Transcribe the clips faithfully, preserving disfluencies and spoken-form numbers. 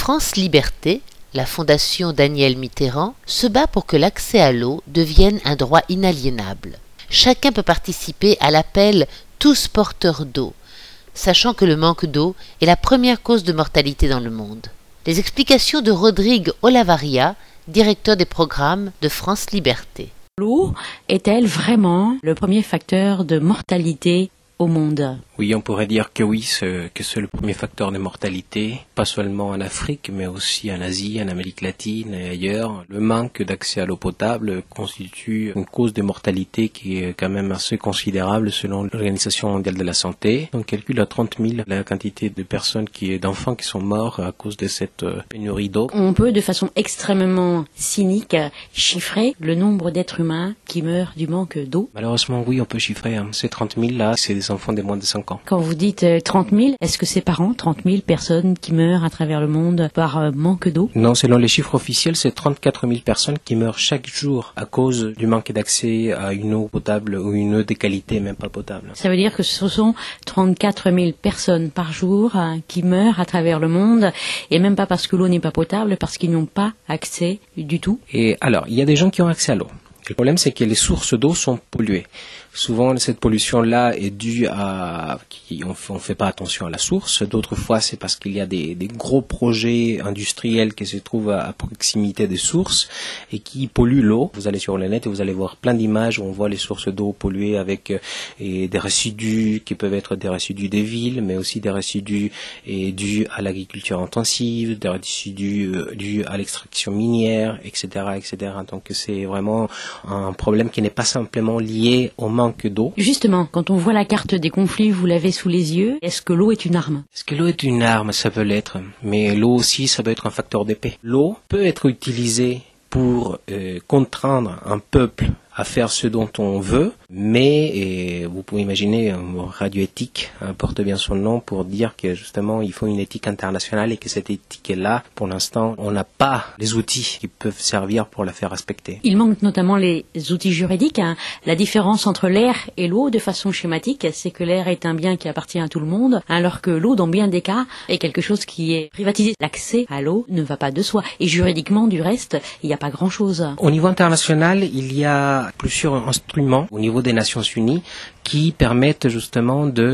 France Liberté, la fondation Danielle Mitterrand, se bat pour que l'accès à l'eau devienne un droit inaliénable. Chacun peut participer à l'appel « Tous porteurs d'eau », sachant que le manque d'eau est la première cause de mortalité dans le monde. Les explications de Rodrigue Olavaria, directeur des programmes de France Liberté. L'eau est-elle vraiment le premier facteur de mortalité au monde? Oui, on pourrait dire que oui, ce, que c'est le premier facteur de mortalité, pas seulement en Afrique, mais aussi en Asie, en Amérique latine et ailleurs. Le manque d'accès à l'eau potable constitue une cause de mortalité qui est quand même assez considérable selon l'Organisation mondiale de la santé. On calcule à trente mille la quantité de personnes, qui, d'enfants qui sont morts à cause de cette pénurie d'eau. On peut de façon extrêmement cynique chiffrer le nombre d'êtres humains qui meurent du manque d'eau. Malheureusement, oui, on peut chiffrer. Hein. Ces trente mille là, c'est des enfants de moins de cinq ans. Quand vous dites trente mille, est-ce que c'est par an, trente mille personnes qui meurent à travers le monde par euh, manque d'eau? Non, selon les chiffres officiels, c'est trente-quatre mille personnes qui meurent chaque jour à cause du manque d'accès à une eau potable ou une eau de qualité même pas potable. Ça veut dire que ce sont trente-quatre mille personnes par jour euh, qui meurent à travers le monde, et même pas parce que l'eau n'est pas potable, parce qu'ils n'ont pas accès du tout. Et alors, il y a des gens qui ont accès à l'eau. Le problème, c'est que les sources d'eau sont polluées. Souvent, cette pollution-là est due à qu'on ne fait pas attention à la source. D'autres fois, c'est parce qu'il y a des, des gros projets industriels qui se trouvent à, à proximité des sources et qui polluent l'eau. Vous allez sur le net et vous allez voir plein d'images où on voit les sources d'eau polluées avec euh, et des résidus qui peuvent être des résidus des villes, mais aussi des résidus et, dus à l'agriculture intensive, des résidus euh, dus à l'extraction minière, et cetera, et cetera. Donc, c'est vraiment un problème qui n'est pas simplement lié au manque d'eau. Justement, quand on voit la carte des conflits, vous l'avez sous les yeux, est-ce que l'eau est une arme? Est-ce que l'eau est une arme? Ça peut l'être, mais l'eau aussi, ça peut être un facteur de paix. L'eau peut être utilisée pour euh, contraindre un peuple à faire ce dont on veut, mais et vous pouvez imaginer, euh, Radio Éthique euh, porte bien son nom pour dire que justement il faut une éthique internationale et que cette éthique-là, pour l'instant, on n'a pas les outils qui peuvent servir pour la faire respecter. Il manque notamment les outils juridiques. Hein. La différence entre l'air et l'eau, de façon schématique, c'est que l'air est un bien qui appartient à tout le monde, alors que l'eau, dans bien des cas, est quelque chose qui est privatisé. L'accès à l'eau ne va pas de soi. Et juridiquement, du reste, il n'y a pas grand-chose. Au niveau international, il y a plusieurs instruments au niveau des Nations Unies qui permettent justement de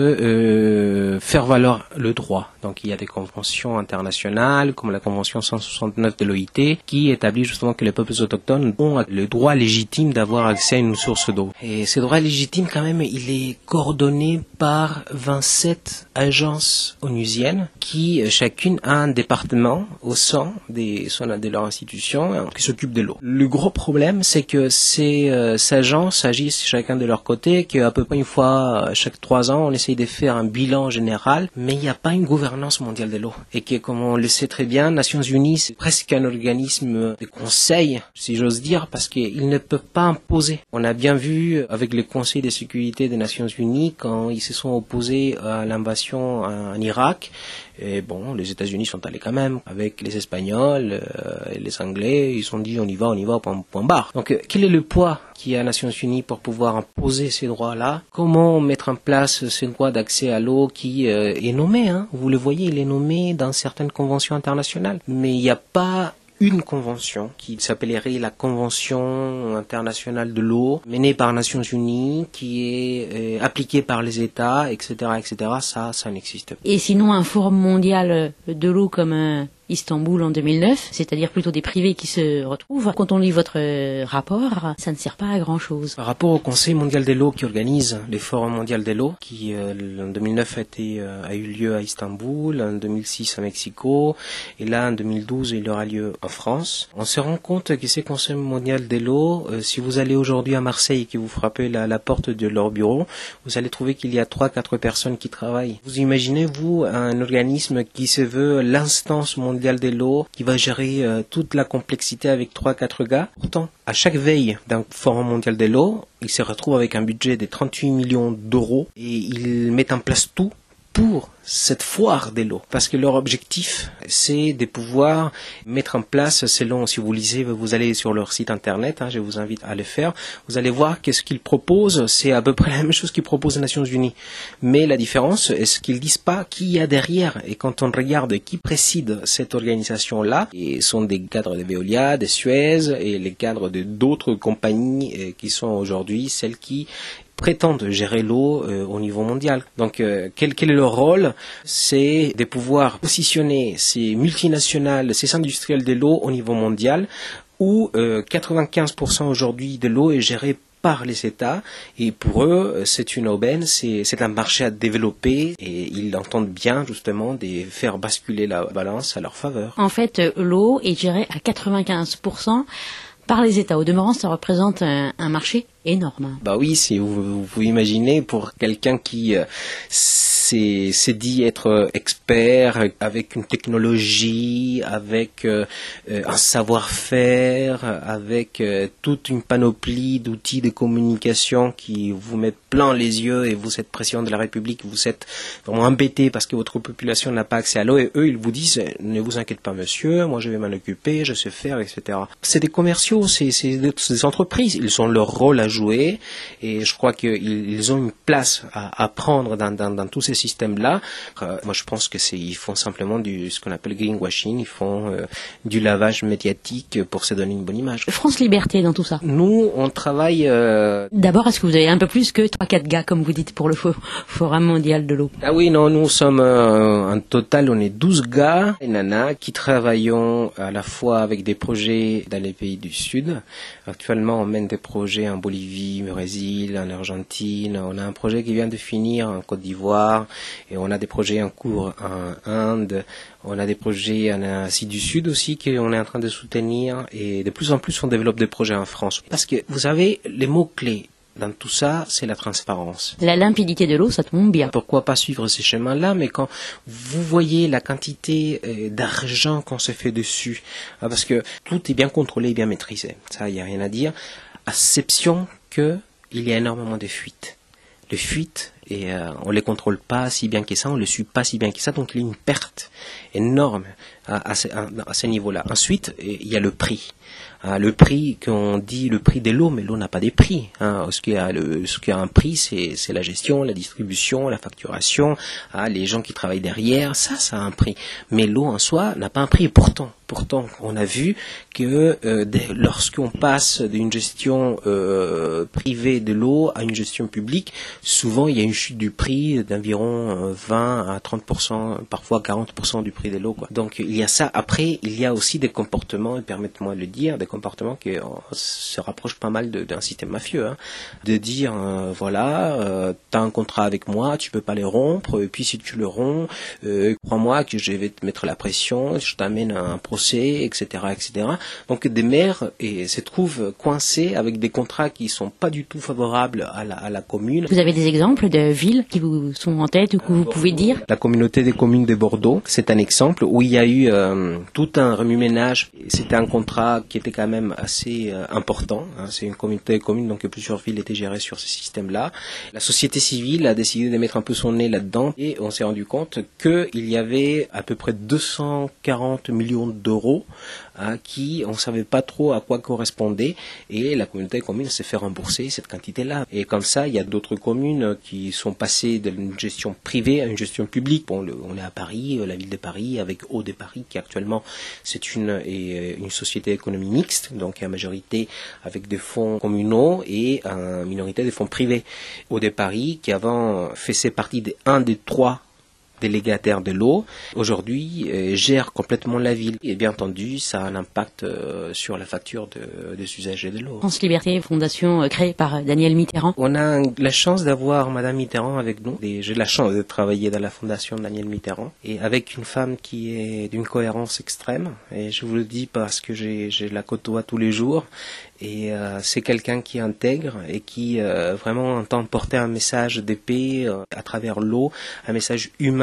euh, faire valoir le droit. Donc il y a des conventions internationales comme la convention cent soixante-neuf de l'O I T qui établit justement que les peuples autochtones ont le droit légitime d'avoir accès à une source d'eau. Et ce droit légitime quand même, il est coordonné par vingt-sept agences onusiennes qui chacune a un département au sein des, de leur institution qui s'occupe de l'eau. Le gros problème, c'est que ces, euh, ces agences agissent chacun de leur côté, qu'à peu près une fois chaque trois ans, on essaye de faire un bilan général, mais il n'y a pas une gouvernance mondiale de l'eau. Et que, comme on le sait très bien, Nations Unies, c'est presque un organisme de conseil, si j'ose dire, parce qu'ils ne peuvent pas imposer. On a bien vu avec le Conseil de sécurité des Nations Unies, quand ils se sont opposés à l'invasion en Irak, et bon, les États-Unis sont allés quand même, avec les Espagnols euh, et les Anglais, ils ont dit on y va, on y va, point, point barre. Donc, quel est le poids qu'il y a à Nations Unies pour pouvoir imposer ces droits-là? Comment mettre en place ce droit d'accès à l'eau qui euh, est nommé, hein? Vous le voyez, il est nommé dans certaines conventions internationales, mais il n'y a pas une convention qui s'appellerait la Convention internationale de l'eau, menée par Nations Unies, qui est euh, appliquée par les États, et cetera, et cetera. Ça, ça n'existe pas. Et sinon, un forum mondial de l'eau comme un Istanbul en deux mille neuf, c'est-à-dire plutôt des privés qui se retrouvent. Quand on lit votre rapport, ça ne sert pas à grand-chose. Par rapport au Conseil mondial de l'eau qui organise les forums mondiaux de l'eau, qui euh, en deux mille neuf a, été, euh, a eu lieu à Istanbul, en deux mille six à Mexico, et là en deux mille douze il aura lieu en France, on se rend compte que ces Conseils mondiaux de l'eau, euh, si vous allez aujourd'hui à Marseille et que vous frappez la, la porte de leur bureau, vous allez trouver qu'il y a trois quatre personnes qui travaillent. Vous imaginez, vous, un organisme qui se veut l'instance mondiale de l'eau, qui va gérer euh, toute la complexité avec trois quatre gars. Pourtant, à chaque veille d'un forum mondial de l'eau, il se retrouve avec un budget de trente-huit millions d'euros et ils mettent en place tout pour cette foire de l'eau. Parce que leur objectif, c'est de pouvoir mettre en place, selon, si vous lisez, vous allez sur leur site internet, hein, je vous invite à le faire, vous allez voir qu'est-ce qu'ils proposent, c'est à peu près la même chose qu'ils proposent les Nations Unies. Mais la différence, est ce qu'ils disent pas qui y a derrière. Et quand on regarde qui préside cette organisation-là, et sont des cadres de Veolia, de Suez, et les cadres de d'autres compagnies euh, qui sont aujourd'hui celles qui prétendent gérer l'eau euh, au niveau mondial. Donc, euh, quel, quel est leur rôle? C'est de pouvoir positionner ces multinationales, ces industriels de l'eau au niveau mondial, où euh, quatre-vingt-quinze pour cent aujourd'hui de l'eau est gérée par les États, et pour eux, c'est une aubaine, c'est, c'est un marché à développer, et ils entendent bien, justement, de faire basculer la balance à leur faveur. En fait, l'eau est gérée à quatre-vingt-quinze pour cent par les États. Au demeurant, ça représente un, un marché énorme. Bah oui, si vous, vous imaginez, pour quelqu'un qui euh, s'est, s'est dit être expert avec une technologie, avec euh, un savoir-faire, avec euh, toute une panoplie d'outils de communication qui vous met plein les yeux, et vous êtes président de la République, vous êtes vraiment embêté parce que votre population n'a pas accès à l'eau, et eux, ils vous disent, ne vous inquiétez pas monsieur, moi je vais m'en occuper, je sais faire, et cetera. C'est des commerciaux, c'est, c'est des entreprises, ils ont leur rôle à jouer, et je crois qu'ils ont une place à, à prendre dans, dans, dans tous ces systèmes-là. Euh, moi, je pense que c'est, ils font simplement du, ce qu'on appelle greenwashing, ils font euh, du lavage médiatique pour se donner une bonne image. France Liberté dans tout ça. Nous, on travaille... Euh... D'abord, est-ce que vous avez un peu plus que trois quatre gars, comme vous dites, pour le Forum mondial de l'eau? Ah oui, non, nous sommes euh, en total, on est douze gars et nanas qui travaillons à la fois avec des projets dans les pays du Sud. Actuellement, on mène des projets en Bolivie, au Brésil, en Argentine. On a un projet qui vient de finir en Côte d'Ivoire, et on a des projets en cours en Inde. On a des projets en Asie du Sud aussi qu'on est en train de soutenir, et de plus en plus on développe des projets en France. Parce que vous avez les mots-clés dans tout ça, c'est la transparence. La limpidité de l'eau, ça tombe bien. Pourquoi pas suivre ces chemins-là, mais quand vous voyez la quantité euh, d'argent qu'on se fait dessus, hein, parce que tout est bien contrôlé et bien maîtrisé, ça, il n'y a rien à dire, à exception qu'il y a énormément de fuites. Les fuites, et euh, on ne les contrôle pas si bien que ça, on ne les suit pas si bien que ça, donc il y a une perte énorme à, à, ce, à, à ce niveau-là. Ensuite, il y a le prix. Hein, le prix, qu'on dit le prix de l'eau, mais l'eau n'a pas des prix. Hein. Ce qui a, le, ce qui a un prix, c'est, c'est la gestion, la distribution, la facturation, hein, les gens qui travaillent derrière, ça, ça a un prix. Mais l'eau en soi n'a pas un prix. Pourtant, pourtant, on a vu que euh, dès, lorsqu'on passe d'une gestion euh, privée de l'eau à une gestion publique, souvent il y a une chute du prix d'environ vingt à trente pour cent, parfois quarante pour cent du prix de l'eau, quoi. Donc il y a ça. Après, il y a aussi des comportements, et permettez-moi de le dire, des comportements qui euh, se rapprochent pas mal de, d'un système mafieux, hein. De dire, euh, voilà, euh, tu as un contrat avec moi, tu peux pas le rompre, et puis si tu le romps, euh, crois-moi que je vais te mettre la pression, je t'amène à un procès, et cetera, et cetera. Donc des maires et, se trouvent coincés avec des contrats qui sont pas du tout favorables à la, à la commune. Vous avez des exemples de villes qui vous sont en tête ou que vous pouvez dire? La communauté des communes de Bordeaux, c'est un exemple où il y a eu euh, tout un remue-ménage. C'était un contrat qui était quand même assez euh, important, hein. C'est une communauté de communes, donc plusieurs villes étaient gérées sur ce système-là. La société civile a décidé de mettre un peu son nez là-dedans, et on s'est rendu compte qu'il y avait à peu près deux cent quarante millions d'euros, hein, qui on savait pas trop à quoi correspondait, et la communauté de communes s'est fait rembourser cette quantité-là. Et comme ça, il y a d'autres communes qui sont passées d'une gestion privée à une gestion publique. Bon, le, on est à Paris, la ville de Paris, avec Eau de Paris, qui actuellement c'est une, et, une société d'économie mixte, donc à majorité avec des fonds communaux et une minorité des fonds privés. Eau de Paris, qui avant faisait partie de un des trois délégataire de l'eau, aujourd'hui euh, gère complètement la ville. Et bien entendu, ça a un impact euh, sur la facture de, des usagers de l'eau. France Liberté, fondation euh, créée par Danielle Mitterrand. On a la chance d'avoir Madame Mitterrand avec nous. Et j'ai la chance de travailler dans la fondation Danielle Mitterrand, et avec une femme qui est d'une cohérence extrême. Et je vous le dis parce que j'ai, j'ai la côtoie tous les jours. Et euh, c'est quelqu'un qui intègre et qui euh, vraiment entend porter un message de paix euh, à travers l'eau, un message humain,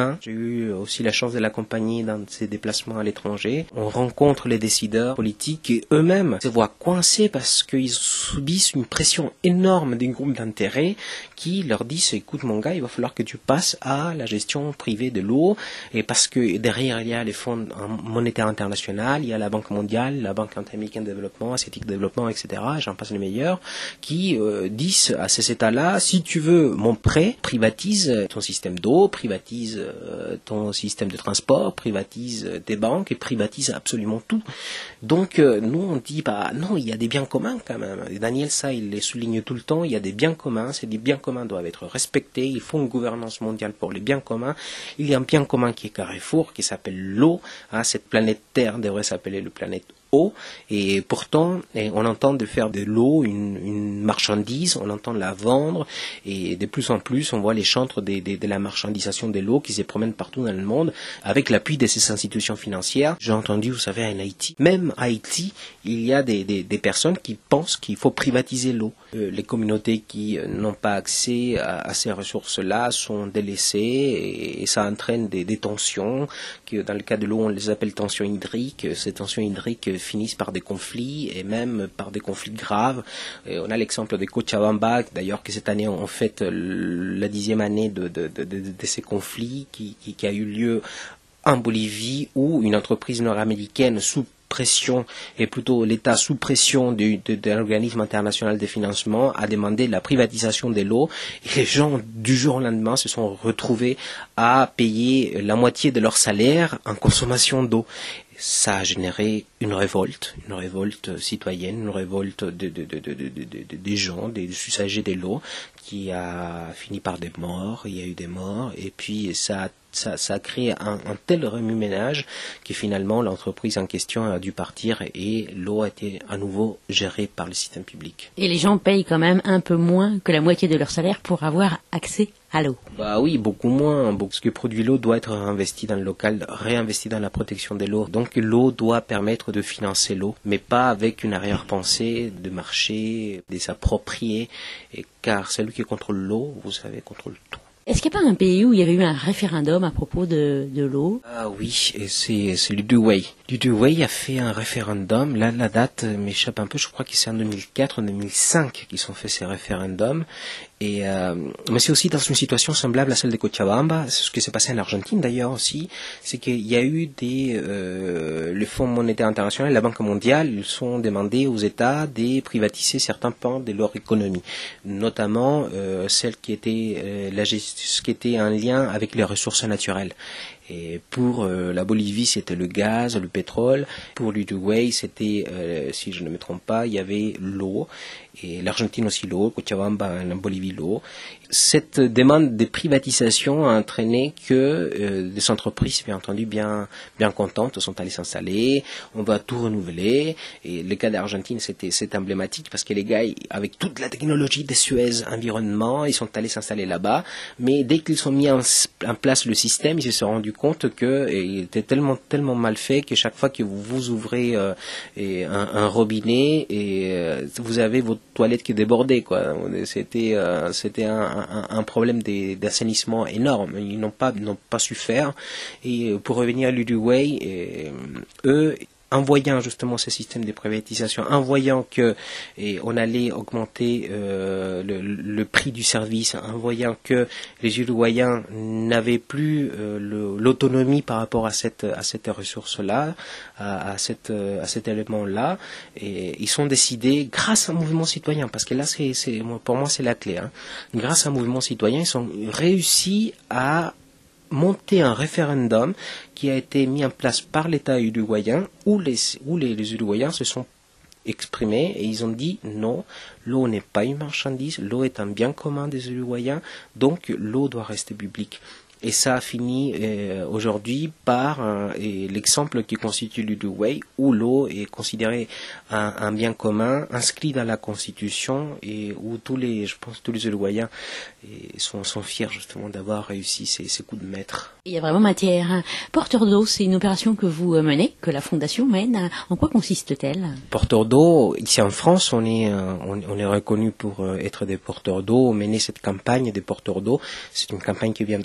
terrain. J'ai eu aussi la chance de l'accompagner dans ses déplacements à l'étranger. On rencontre les décideurs politiques qui eux-mêmes se voient coincés parce qu'ils subissent une pression énorme des groupes d'intérêt qui leur disent écoute mon gars, il va falloir que tu passes à la gestion privée de l'eau, et parce que derrière il y a les fonds monétaires internationaux, il y a la Banque mondiale, la Banque interaméricaine de développement, asiatique de développement, et cetera. J'en passe les meilleurs, qui euh, disent à ces États-là, si tu veux mon prêt, privatise ton système d'eau, privatise euh, ton système de transport, privatise tes banques et privatise absolument tout. Donc euh, nous on dit bah non, il y a des biens communs quand même. Et Daniel ça il les souligne tout le temps, il y a des biens communs, c'est des biens communs doivent être respectés, il faut une gouvernance mondiale pour les biens communs. Il y a un bien commun qui est Carrefour, qui s'appelle l'eau, hein, cette planète Terre devrait s'appeler la planète eau, et pourtant et on entend de faire de l'eau une, une marchandise, on entend la vendre, et de plus en plus on voit les chantres de, de, de la marchandisation de l'eau qui se promènent partout dans le monde avec l'appui de ces institutions financières. J'ai entendu, vous savez, en Haïti, même à Haïti, il y a des, des, des personnes qui pensent qu'il faut privatiser l'eau. Euh, les communautés qui euh, n'ont pas accès à, à ces ressources-là sont délaissées, et, et ça entraîne des, des tensions, que dans le cas de l'eau on les appelle tensions hydriques. Ces tensions hydriques finissent par des conflits, et même par des conflits graves. Et on a l'exemple de Cochabamba, d'ailleurs que cette année on fête la dixième année de, de, de, de, de ces conflits qui, qui, qui a eu lieu en Bolivie, où une entreprise nord-américaine sous pression, et plutôt l'État sous pression de, de, de l'organisme international de financement a demandé la privatisation de l'eau, et les gens du jour au lendemain se sont retrouvés à payer la moitié de leur salaire en consommation d'eau. Ça a généré une révolte, une révolte citoyenne, une révolte de, de, de, de, de, de, des gens, des usagers de l'eau, qui a fini par des morts. Il y a eu des morts, et puis ça a Ça, ça a créé un, un tel remue-ménage que finalement l'entreprise en question a dû partir, et l'eau a été à nouveau gérée par le système public. Et les gens payent quand même un peu moins que la moitié de leur salaire pour avoir accès à l'eau. Bah oui, beaucoup moins. Ce que produit l'eau doit être investi dans le local, réinvesti dans la protection de l'eau. Donc l'eau doit permettre de financer l'eau, mais pas avec une arrière-pensée de marché, de s'approprier, car celui qui contrôle l'eau, vous savez, contrôle tout. Est-ce qu'il n'y a pas un pays où il y avait eu un référendum à propos de, de l'eau? Ah oui, et c'est, c'est l'Uruguay. L'Uruguay a fait un référendum. Là, la date m'échappe un peu. Je crois que c'est en deux mille quatre, en deux mille cinq qu'ils ont fait ces référendums. Et euh, mais c'est aussi dans une situation semblable à celle de Cochabamba. C'est ce qui s'est passé en Argentine d'ailleurs aussi. C'est qu'il y a eu des euh, le Fonds monétaire international, la Banque mondiale, ils sont demandés aux États de privatiser certains pans de leur économie, notamment euh, celle qui était euh, la ce qui était en lien avec les ressources naturelles. Et pour euh, la Bolivie, c'était le gaz, le pétrole. Pour l'Uruguay, c'était, euh, si je ne me trompe pas, il y avait l'eau. Et l'Argentine aussi l'eau, Cochabamba, en Bolivie l'eau. Cette demande de privatisation a entraîné que euh, des entreprises, bien entendu, bien bien contentes, sont allées s'installer. On va tout renouveler. Et le cas d'Argentine, c'était c'est emblématique parce que les gars, avec toute la technologie de Suez environnement, ils sont allés s'installer là-bas. Mais dès qu'ils ont mis en, en place le système, ils se sont rendus compte que il était tellement tellement mal fait que chaque fois que vous vous ouvrez euh, et un, un robinet et euh, vous avez votre toilette qui débordait quoi. C'était euh, c'était un, un, un problème d'assainissement énorme. Ils n'ont pas n'ont pas su faire. Et pour revenir à l'Uruguay, et, eux en voyant justement ce système de privatisation, en voyant que et on allait augmenter euh, le, le prix du service, en voyant que les Uruguayens n'avaient plus euh, le, l'autonomie par rapport à cette à cette ressource-là, à, à cette à cet élément-là, et ils sont décidés grâce à un mouvement citoyen, parce que là c'est c'est pour moi c'est la clé. Hein. Grâce à un mouvement citoyen, ils ont réussi à monter un référendum qui a été mis en place par l'État uruguayen, où les, où les, les Uruguayens se sont exprimés et ils ont dit non, l'eau n'est pas une marchandise, l'eau est un bien commun des Uruguayens, donc l'eau doit rester publique. Et ça a fini euh, aujourd'hui par euh, et l'exemple qui constitue l'Uruguay, où l'eau est considérée un, un bien commun inscrit dans la Constitution, et où tous les, je pense, tous les Uruguayens et sont, sont fiers justement d'avoir réussi ces, ces coups de maître. Il y a vraiment matière. Porteur d'eau, c'est une opération que vous menez, que la Fondation mène. En quoi consiste-t-elle? Porteur d'eau, ici en France, on est, on, on est reconnu pour être des porteurs d'eau. On menait cette campagne des porteurs d'eau. C'est une campagne qui vient du Canada.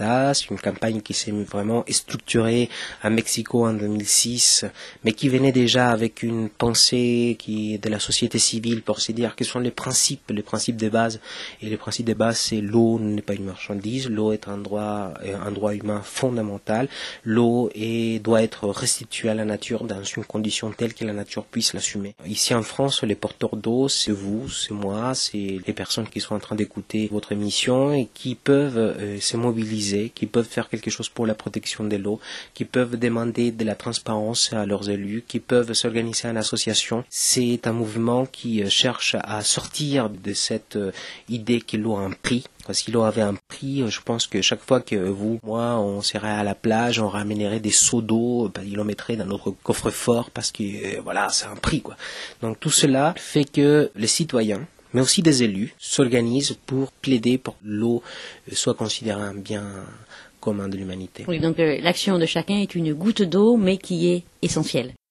Bonifatas, une campagne qui s'est vraiment structurée à Mexico en deux mille six, mais qui venait déjà avec une pensée qui de la société civile pour se dire quels sont les principes, les principes de base. Et les principes de base, c'est l'eau n'est pas une marchandise, l'eau est un droit, un droit humain fondamental, l'eau est, doit être restituée à la nature dans une condition telle que la nature puisse l'assumer. Ici en France, les porteurs d'eau, c'est vous, c'est moi, c'est les personnes qui sont en train d'écouter votre émission et qui peuvent euh, se mobiliser, qui peuvent faire quelque chose pour la protection de l'eau, qui peuvent demander de la transparence à leurs élus, qui peuvent s'organiser en association. C'est un mouvement qui euh, cherche à sortir de cette euh, idée que l'eau a un prix. Si l'eau avait un prix, je pense que chaque fois que vous, moi, on serait à la plage, on ramènerait des seaux d'eau, ben, ils le mettraient dans notre coffre-fort parce que, euh, voilà, c'est un prix, quoi. Donc tout cela fait que les citoyens, mais aussi des élus, s'organisent pour plaider pour que l'eau soit considérée un bien commun de l'humanité. Oui, donc euh, l'action de chacun est une goutte d'eau, mais qui est essentielle.